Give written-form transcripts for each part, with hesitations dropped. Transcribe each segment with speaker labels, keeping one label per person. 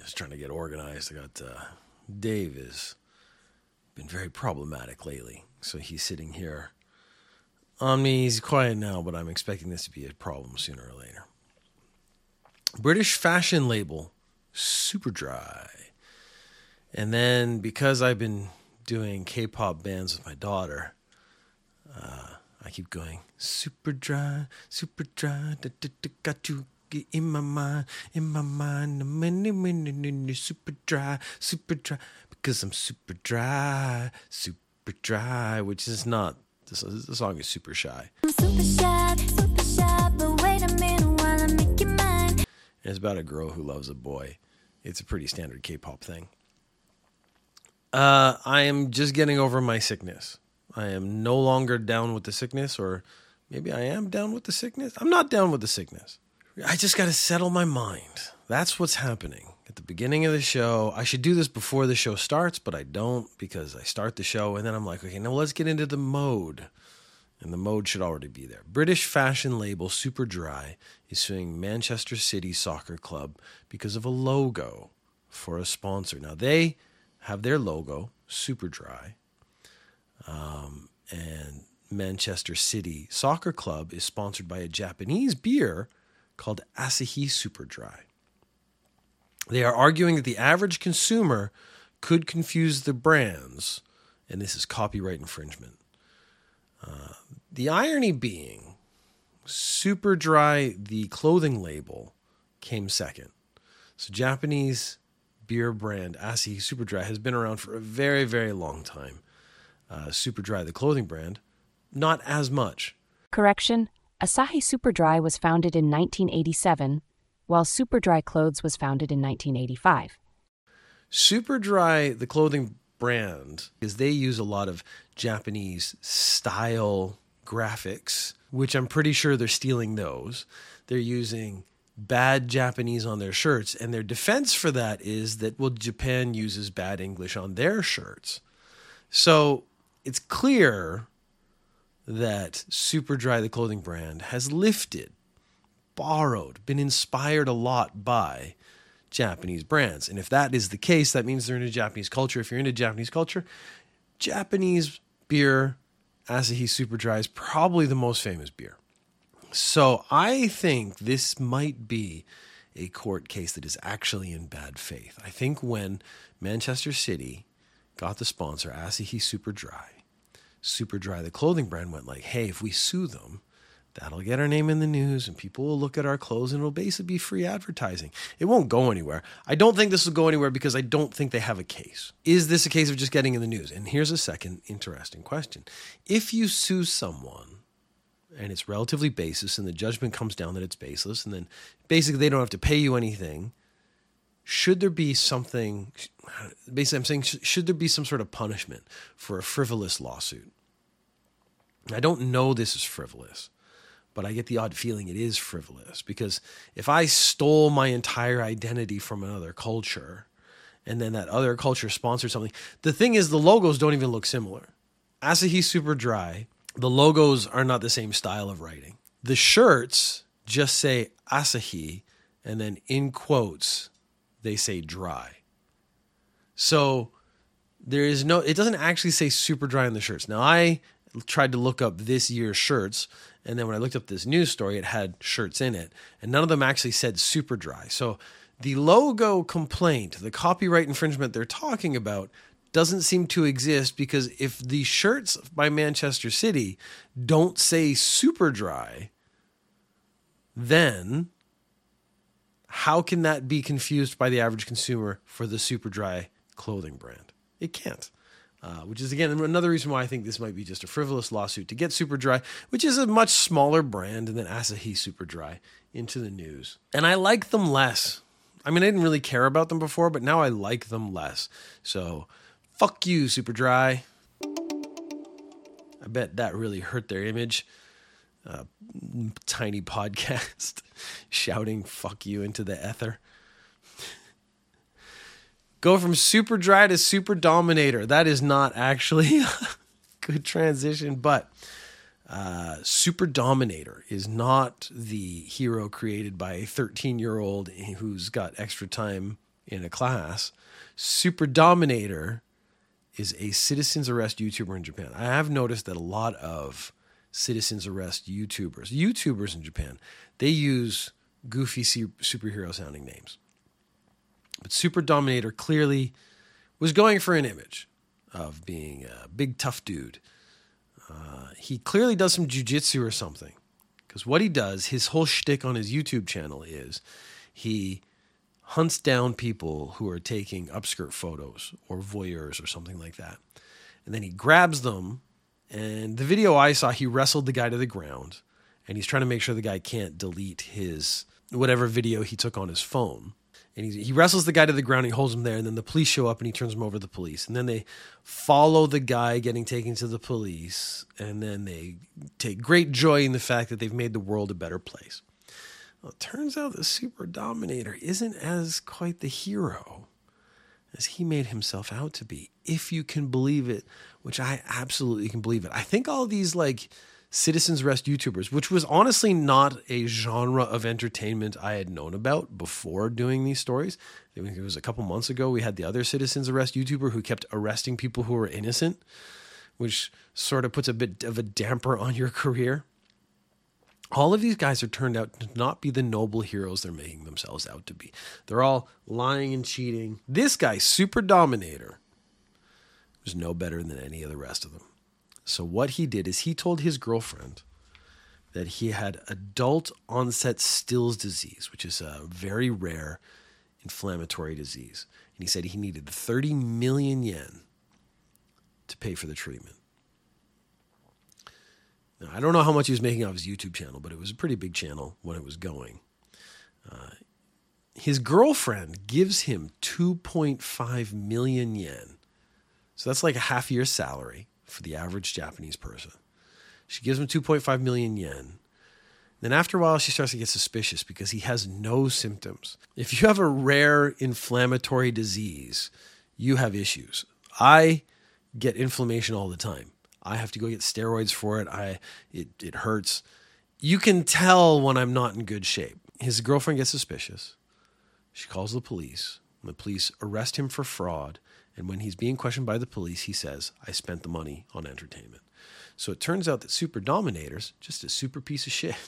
Speaker 1: Just trying to get organized. I got Dave has been very problematic lately. So he's sitting here on me. He's quiet now, but I'm expecting this to be a problem sooner or later. British fashion label, Superdry. And then because I've been doing K-pop bands with my daughter, I keep going, Superdry, Superdry, got you in my mind, Superdry, Superdry, because I'm super dry, which is not, the song is super shy.
Speaker 2: I'm super shy, but wait a minute while I make you mine.
Speaker 1: And it's about a girl who loves a boy. It's a pretty standard K-pop thing. I am just getting over my sickness. I am no longer down with the sickness, or maybe I am down with the sickness. I'm not down with the sickness. I just got to settle my mind. That's what's happening. At the beginning of the show, I should do this before the show starts, but I don't, because I start the show and then I'm like, okay, now let's get into the mode. And the mode should already be there. British fashion label Superdry is suing Manchester City Soccer Club because of a logo for a sponsor. Now, they have their logo, Superdry, and Manchester City Soccer Club is sponsored by a Japanese beer called Asahi Superdry. They are arguing that the average consumer could confuse the brands, and this is copyright infringement. The irony being, Superdry, the clothing label, came second. So Japanese beer brand Asahi Superdry has been around for a very, very long time. Superdry, the clothing brand, not as much.
Speaker 3: Correction, Asahi Superdry was founded in 1987, while Superdry Clothes was founded in 1985.
Speaker 1: Superdry, the clothing brand, is they use a lot of Japanese style graphics, which I'm pretty sure they're stealing those. They're using bad Japanese on their shirts, and their defense for that is that, well, Japan uses bad English on their shirts. So it's clear that Superdry, the clothing brand, has lifted, borrowed, been inspired a lot by Japanese brands. And if that is the case, that means they're into Japanese culture. If you're into Japanese culture, Japanese beer, Asahi Superdry, is probably the most famous beer. So I think this might be a court case that is actually in bad faith. I think when Manchester City got the sponsor, Asahi Superdry, the clothing brand, went like, hey, if we sue them, that'll get our name in the news and people will look at our clothes and it'll basically be free advertising. It won't go anywhere. I don't think this will go anywhere because I don't think they have a case. Is this a case of just getting in the news? And here's a second interesting question. If you sue someone and it's relatively baseless and the judgment comes down that it's baseless and then basically they don't have to pay you anything, should there be something, basically I'm saying, should there be some sort of punishment for a frivolous lawsuit? I don't know this is frivolous, but I get the odd feeling it is frivolous because if I stole my entire identity from another culture and then that other culture sponsored something, the thing is the logos don't even look similar. Asahi Superdry, the logos are not the same style of writing. The shirts just say Asahi and then in quotes, they say dry. So there is no, it doesn't actually say Superdry on the shirts. Now I tried to look up this year's shirts, and then when I looked up this news story, it had shirts in it, and none of them actually said Superdry. So the logo complaint, the copyright infringement they're talking about, doesn't seem to exist because if the shirts by Manchester City don't say Superdry, then how can that be confused by the average consumer for the Superdry clothing brand? It can't. Which is, again, another reason why I think this might be just a frivolous lawsuit to get Superdry, which is a much smaller brand than Asahi Superdry, into the news. And I like them less. I mean, I didn't really care about them before, but now I like them less. So, fuck you, Superdry. I bet that really hurt their image. Tiny podcast shouting fuck you into the ether. Go from Superdry to Super Dominator. That is not actually a good transition, but Super Dominator is not the hero created by a 13-year-old who's got extra time in a class. Super Dominator is a citizens arrest YouTuber in Japan. I have noticed that a lot of citizens arrest YouTubers in Japan, they use goofy superhero sounding names. But Super Dominator clearly was going for an image of being a big tough dude. He clearly does some jujitsu or something. Because what he does, his whole shtick on his YouTube channel is he hunts down people who are taking upskirt photos or voyeurs or something like that. And then he grabs them. And the video I saw, he wrestled the guy to the ground. And he's trying to make sure the guy can't delete his whatever video he took on his phone. And he wrestles the guy to the ground, he holds him there, and then the police show up and he turns him over to the police. And then they follow the guy getting taken to the police, and then they take great joy in the fact that they've made the world a better place. Well, it turns out the Super Dominator isn't as quite the hero as he made himself out to be, if you can believe it, which I absolutely can believe it. I think all these like citizens arrest YouTubers, which was honestly not a genre of entertainment I had known about before doing these stories. It was a couple months ago. We had the other citizens arrest YouTuber who kept arresting people who were innocent, which sort of puts a bit of a damper on your career. All of these guys are turned out to not be the noble heroes they're making themselves out to be. They're all lying and cheating. This guy, Super Dominator, was no better than any of the rest of them. So what he did is he told his girlfriend that he had adult onset Still's disease, which is a very rare inflammatory disease. And he said he needed 30 million yen to pay for the treatment. Now, I don't know how much he was making off his YouTube channel, but it was a pretty big channel when it was going. His girlfriend gives him 2.5 million yen. So that's like a half year's salary for the average Japanese person. She gives him 2.5 million yen. Then after a while, she starts to get suspicious because he has no symptoms. If you have a rare inflammatory disease, you have issues. I get inflammation all the time. I have to go get steroids for it. It hurts. You can tell when I'm not in good shape. His girlfriend gets suspicious. She calls the police. The police arrest him for fraud. And when he's being questioned by the police, he says, I spent the money on entertainment. So it turns out that Super Dominator's just a super piece of shit.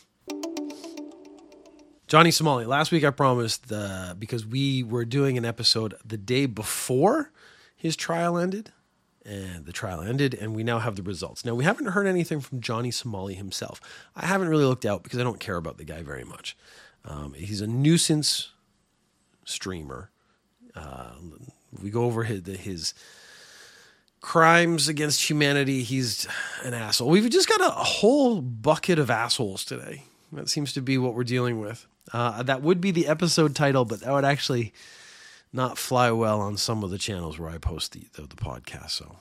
Speaker 1: Johnny Somali, last week I promised, because we were doing an episode the day before his trial ended, and the trial ended, and we now have the results. Now, we haven't heard anything from Johnny Somali himself. I haven't really looked out because I don't care about the guy very much. He's a nuisance streamer. We go over his crimes against humanity. He's an asshole. We've just got a whole bucket of assholes today. That seems to be what we're dealing with. That would be the episode title, but that would actually not fly well on some of the channels where I post the podcast. So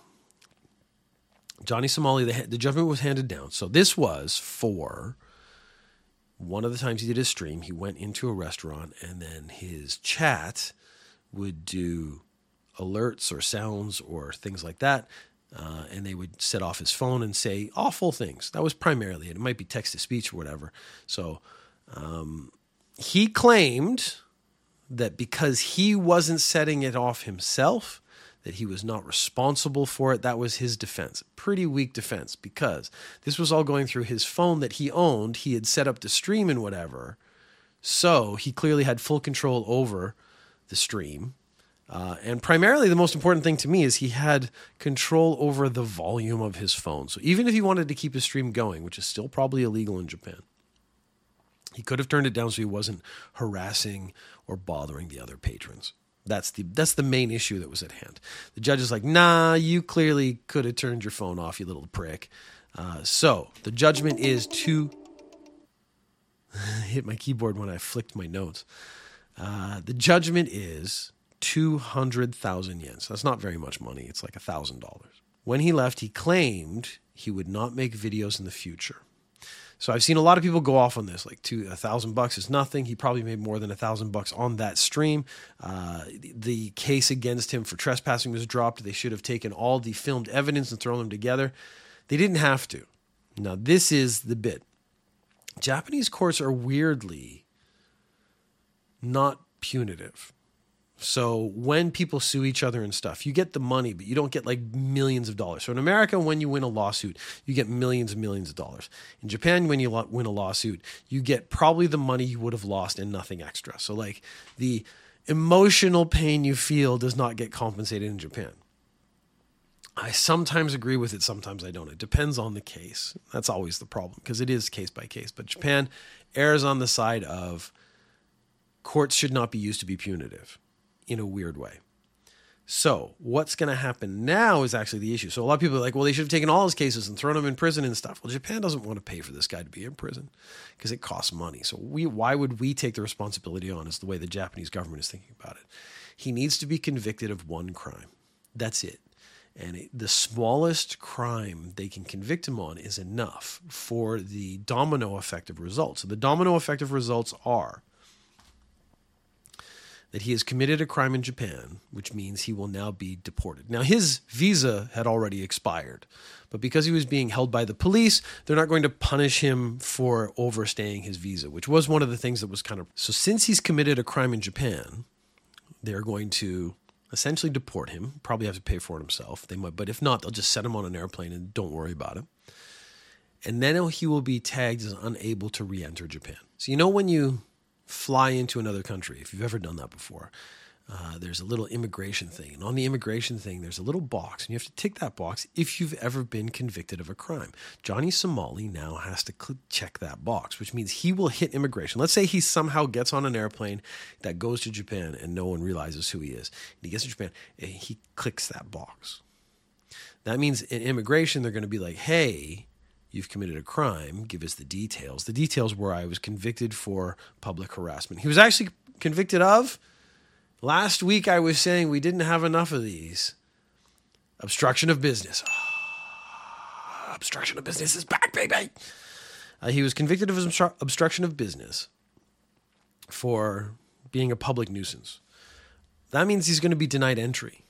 Speaker 1: Johnny Somali, the judgment was handed down. So this was for one of the times he did his stream. He went into a restaurant, and then his chat would do alerts or sounds or things like that, and they would set off his phone and say awful things. That was primarily it. It might be text-to-speech or whatever. So he claimed that because he wasn't setting it off himself, that he was not responsible for it. That was his defense. Pretty weak defense, because this was all going through his phone that he owned. He had set up the stream and whatever. So he clearly had full control over the stream. And primarily the most important thing to me is he had control over the volume of his phone. So even if he wanted to keep his stream going, which is still probably illegal in Japan, he could have turned it down so he wasn't harassing or bothering the other patrons. That's the main issue that was at hand. The judge is like, nah, you clearly could have turned your phone off, you little prick. So the judgment is to hit my keyboard when I flicked my notes. The judgment is 200,000 yen. So that's not very much money. It's like $1,000. When he left, he claimed he would not make videos in the future. So I've seen a lot of people go off on this, like $1,000 is nothing. He probably made more than $1,000 on that stream. The case against him for trespassing was dropped. They should have taken all the filmed evidence and thrown them together. They didn't have to. Now, this is the bit. Japanese courts are weirdly not punitive. So when people sue each other and stuff, you get the money, but you don't get like millions of dollars. So in America, when you win a lawsuit, you get millions and millions of dollars. In Japan, when you win a lawsuit, you get probably the money you would have lost and nothing extra. So like the emotional pain you feel does not get compensated in Japan. I sometimes agree with it, sometimes I don't. It depends on the case. That's always the problem because it is case by case. But Japan errs on the side of courts should not be used to be punitive in a weird way. So what's going to happen now is actually the issue. So a lot of people are like, well, they should have taken all his cases and thrown him in prison and stuff. Well, Japan doesn't want to pay for this guy to be in prison because it costs money. So why would we take the responsibility on is the way the Japanese government is thinking about it. He needs to be convicted of one crime. That's it. And the smallest crime they can convict him on is enough for the domino effect of results. So the domino effect of results are that he has committed a crime in Japan, which means he will now be deported. Now, his visa had already expired, but because he was being held by the police, they're not going to punish him for overstaying his visa, which was one of the things that was kind of... So since he's committed a crime in Japan, they're going to essentially deport him, probably have to pay for it himself. They might, but if not, they'll just set him on an airplane and don't worry about it. And then he will be tagged as unable to re-enter Japan. So you know when you fly into another country, if you've ever done that before, there's a little immigration thing. And on the immigration thing, there's a little box. And you have to tick that box if you've ever been convicted of a crime. Johnny Somali now has to check that box, which means he will hit immigration. Let's say he somehow gets on an airplane that goes to Japan and no one realizes who he is. And he gets to Japan and he clicks that box. That means in immigration, they're going to be like, hey, you've committed a crime. Give us the details. The details were I was convicted for public harassment. He was actually convicted of... Last week I was saying we didn't have enough of these. Obstruction of business. Obstruction of business is back, baby. He was convicted of obstruction of business for being a public nuisance. That means he's going to be denied entry.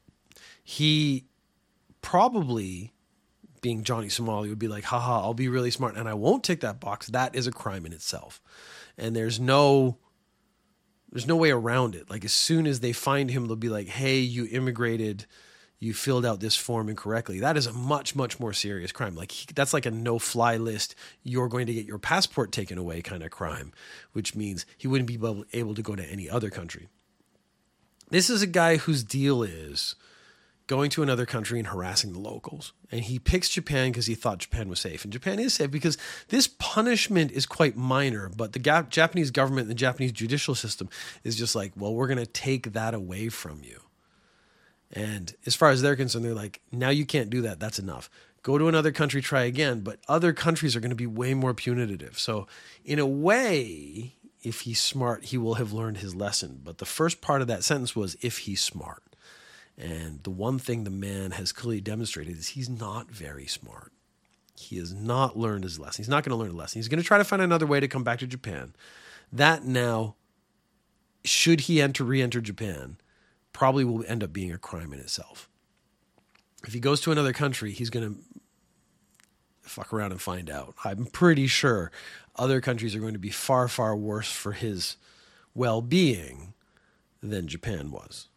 Speaker 1: He probably, being Johnny Somali, would be like, haha, I'll be really smart and I won't tick that box. That is a crime in itself. And there's no way around it. Like as soon as they find him, they'll be like, hey, you immigrated, you filled out this form incorrectly. That is a much, much more serious crime. Like that's like a no-fly list. You're going to get your passport taken away kind of crime, which means he wouldn't be able to go to any other country. This is a guy whose deal is going to another country and harassing the locals. And he picks Japan because he thought Japan was safe. And Japan is safe because this punishment is quite minor, but the Japanese government and the Japanese judicial system is just like, well, we're going to take that away from you. And as far as they're concerned, they're like, now you can't do that. That's enough. Go to another country, try again. But other countries are going to be way more punitive. So in a way, if he's smart, he will have learned his lesson. But the first part of that sentence was, if he's smart. And the one thing the man has clearly demonstrated is he's not very smart. He has not learned his lesson. He's not going to learn a lesson. He's going to try to find another way to come back to Japan. That now, should he re-enter Japan, probably will end up being a crime in itself. If he goes to another country, he's going to fuck around and find out. I'm pretty sure other countries are going to be far, far worse for his well-being than Japan was.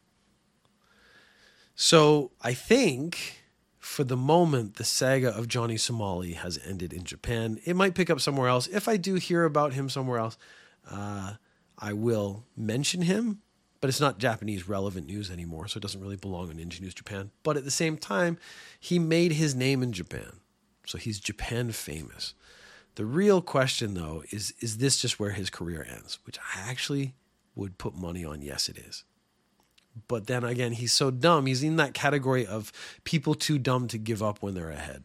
Speaker 1: So I think for the moment, the saga of Johnny Somali has ended in Japan. It might pick up somewhere else. If I do hear about him somewhere else, I will mention him, but it's not Japanese relevant news anymore, so it doesn't really belong on Ninja News Japan. But at the same time, he made his name in Japan, so he's Japan famous. The real question, though, is this just where his career ends? Which I actually would put money on yes, it is. But then again, he's so dumb. He's in that category of people too dumb to give up when they're ahead.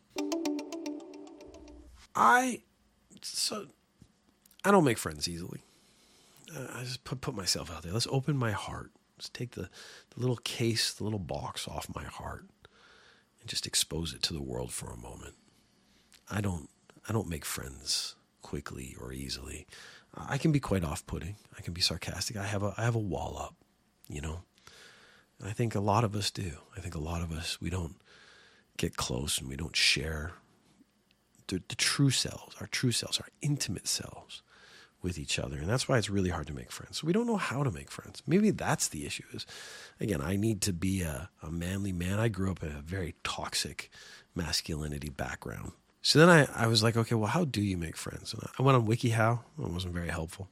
Speaker 1: I don't make friends easily. I just put myself out there. Let's open my heart. Let's take the little case, the little box off my heart and just expose it to the world for a moment. I don't make friends quickly or easily. I can be quite off-putting. I can be sarcastic. I have a wall up, you know. I think a lot of us do. I think a lot of us, we don't get close and we don't share the true selves, our intimate selves with each other. And that's why it's really hard to make friends. So we don't know how to make friends. Maybe that's the issue is, again, I need to be a manly man. I grew up in a very toxic masculinity background. So then I was like, okay, well, how do you make friends? And I went on WikiHow. It wasn't very helpful.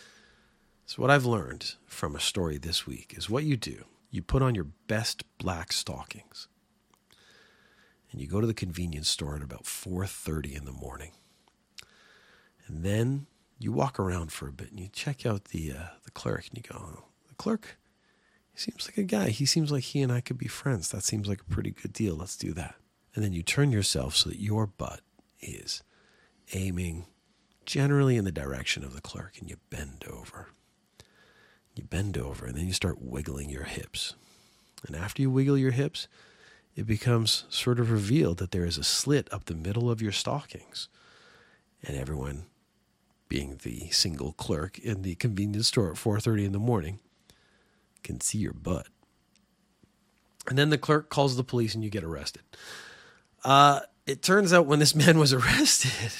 Speaker 1: So what I've learned from a story this week is what you do. You put on your best black stockings and you go to the convenience store at about 4:30 in the morning. And then you walk around for a bit and you check out the clerk and you go, oh, the clerk, he seems like a guy. He seems like he and I could be friends. That seems like a pretty good deal. Let's do that. And then you turn yourself so that your butt is aiming generally in the direction of the clerk and you bend over. You bend over and then you start wiggling your hips. And after you wiggle your hips, it becomes sort of revealed that there is a slit up the middle of your stockings. And everyone, being the single clerk in the convenience store at 4:30 in the morning, can see your butt. And then the clerk calls the police and you get arrested. It turns out when this man was arrested,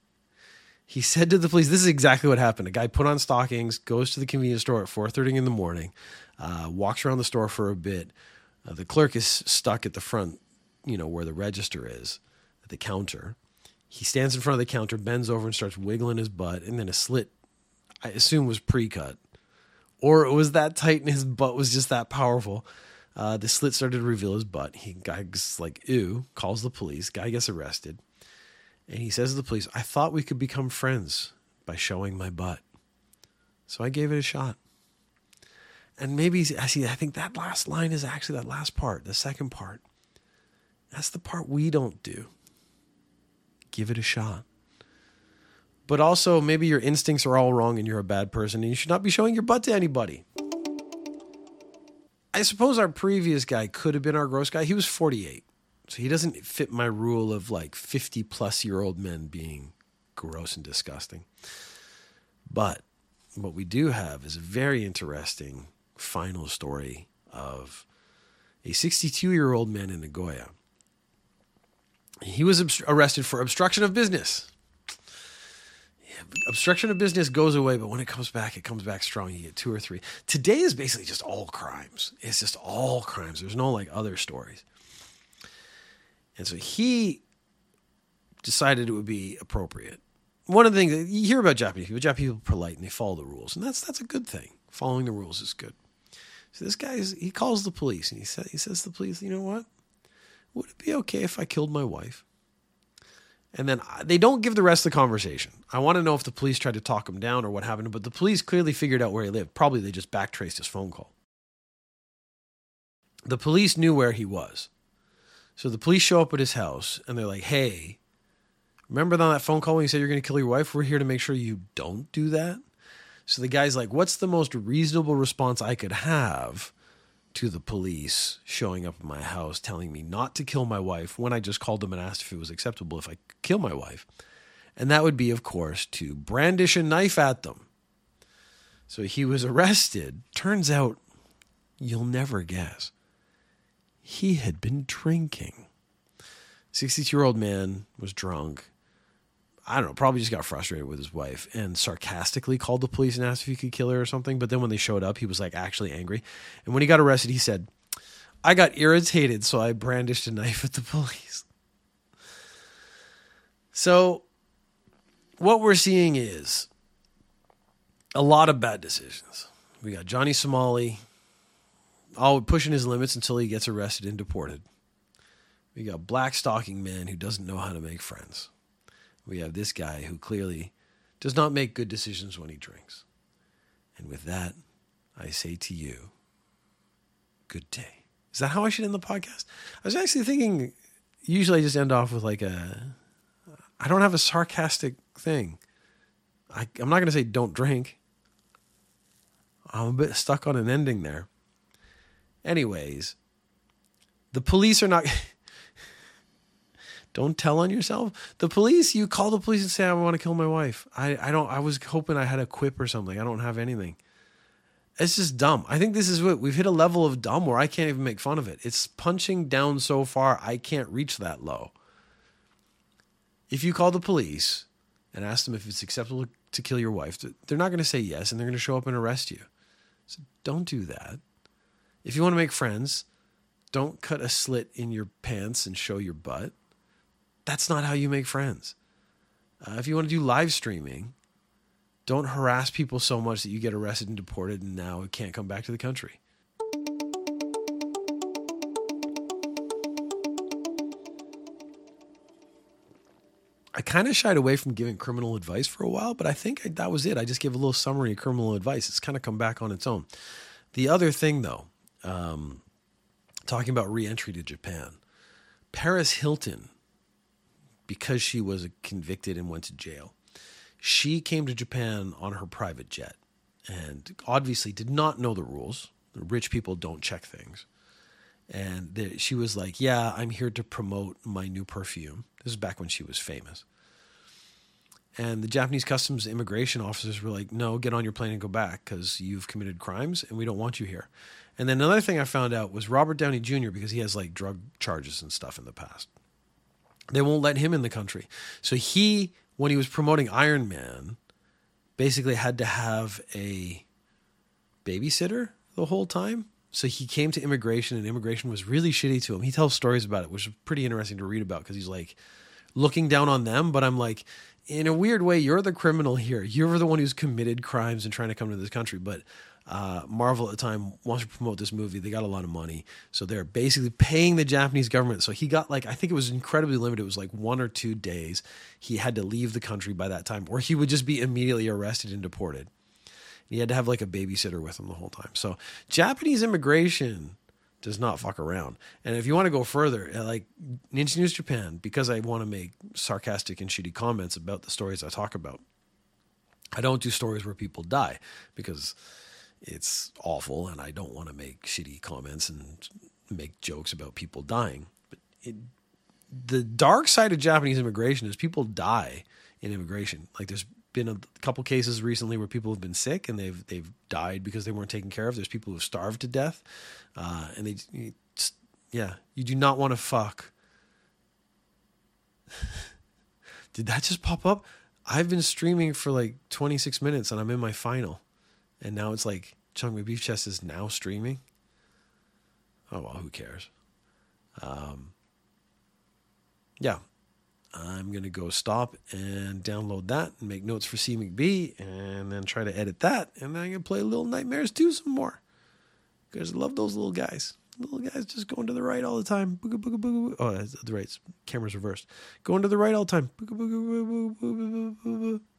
Speaker 1: he said to the police, this is exactly what happened. A guy put on stockings, goes to the convenience store at 4:30 in the morning, walks around the store for a bit. The clerk is stuck at the front, where the register is, at the counter. He stands in front of the counter, bends over and starts wiggling his butt, and then a slit, I assume, was pre-cut. Or it was that tight and his butt was just that powerful. The slit started to reveal his butt. Guy's like, ew, calls the police. Guy gets arrested. And he says to the police, I thought we could become friends by showing my butt. So I gave it a shot. And maybe, I think that last line is actually that last part, the second part. That's the part we don't do. Give it a shot. But also, maybe your instincts are all wrong and you're a bad person and you should not be showing your butt to anybody. I suppose our previous guy could have been our gross guy. He was 48. So he doesn't fit my rule of like 50-plus-year-old men being gross and disgusting. But what we do have is a very interesting final story of a 62-year-old man in Nagoya. He was arrested for obstruction of business. Obstruction of business goes away, but when it comes back strong. You get 2 or 3. Today is basically just all crimes. It's just all crimes. There's no like other stories. And so he decided it would be appropriate. One of the things that you hear about Japanese people are polite and they follow the rules. And that's a good thing. Following the rules is good. So this guy, he calls the police and he says to the police, you know what? Would it be okay if I killed my wife? And then they don't give the rest of the conversation. I want to know if the police tried to talk him down or what happened, but the police clearly figured out where he lived. Probably they just backtraced his phone call. The police knew where he was. So the police show up at his house and they're like, hey, remember on that phone call when you said you're going to kill your wife? We're here to make sure you don't do that. So the guy's like, what's the most reasonable response I could have to the police showing up at my house telling me not to kill my wife when I just called them and asked if it was acceptable if I could kill my wife? And that would be, of course, to brandish a knife at them. So he was arrested. Turns out, you'll never guess, he had been drinking. 62-year-old man was drunk. I don't know, probably just got frustrated with his wife and sarcastically called the police and asked if he could kill her or something. But then when they showed up, he was like actually angry. And when he got arrested, he said, I got irritated, so I brandished a knife at the police. So what we're seeing is a lot of bad decisions. We got Johnny Somali pushing his limits until he gets arrested and deported. We got Black Stocking Man who doesn't know how to make friends. We have this guy who clearly does not make good decisions when he drinks. And with that, I say to you, good day. Is that how I should end the podcast? I was actually thinking, usually I just end off with I don't have a sarcastic thing. I'm not going to say don't drink. I'm a bit stuck on an ending there. Anyways, the police are not... Don't tell on yourself. The police, you call the police and say, I want to kill my wife. I was hoping I had a quip or something. I don't have anything. It's just dumb. I think this is what we've hit a level of dumb where I can't even make fun of it. It's punching down so far, I can't reach that low. If you call the police and ask them if it's acceptable to kill your wife, they're not going to say yes, and they're going to show up and arrest you. So don't do that. If you want to make friends, don't cut a slit in your pants and show your butt. That's not how you make friends. If you want to do live streaming, don't harass people so much that you get arrested and deported and now can't come back to the country. I kind of shied away from giving criminal advice for a while, but I think that was it. I just give a little summary of criminal advice. It's kind of come back on its own. The other thing, though, talking about re-entry to Japan, Paris Hilton, because she was convicted and went to jail, she came to Japan on her private jet and obviously did not know the rules. Rich people don't check things. And she was like, yeah, I'm here to promote my new perfume. This is back when she was famous. And the Japanese customs immigration officers were like, no, get on your plane and go back because you've committed crimes and we don't want you here. And then another thing I found out was Robert Downey Jr., because he has like drug charges and stuff in the past, they won't let him in the country. So he, when he was promoting Iron Man, basically had to have a babysitter the whole time. So he came to immigration and immigration was really shitty to him. He tells stories about it, which is pretty interesting to read about because he's like looking down on them. But I'm like, in a weird way, you're the criminal here. You're the one who's committed crimes and trying to come to this country. But Marvel at the time wants to promote this movie. They got a lot of money. So they're basically paying the Japanese government. So he got like, I think it was incredibly limited. It was like 1 or 2 days. He had to leave the country by that time or he would just be immediately arrested and deported. He had to have like a babysitter with him the whole time. So Japanese immigration does not fuck around. And if you want to go further, like Ninja News Japan, because I want to make sarcastic and shitty comments about the stories I talk about, I don't do stories where people die because it's awful and I don't want to make shitty comments and make jokes about people dying. But the dark side of Japanese immigration is people die in immigration. Like there's been a couple cases recently where people have been sick and they've died because they weren't taken care of. There's people who have starved to death, and you do not want to fuck. Did that just pop up? I've been streaming for like 26 minutes and I'm in my final, and now it's like Chung My Beef Chest is now streaming. Oh well, who cares? Yeah. I'm going to go stop and download that and make notes for C. McBee and then try to edit that. And then I'm going to play Little Nightmares 2 some more. Because I love those little guys. Little guys just going to the right all the time. Booga, booga, booga. Oh, that's the right. Camera's reversed. Going to the right all the time. Booga, booga, booga, booga, booga, booga.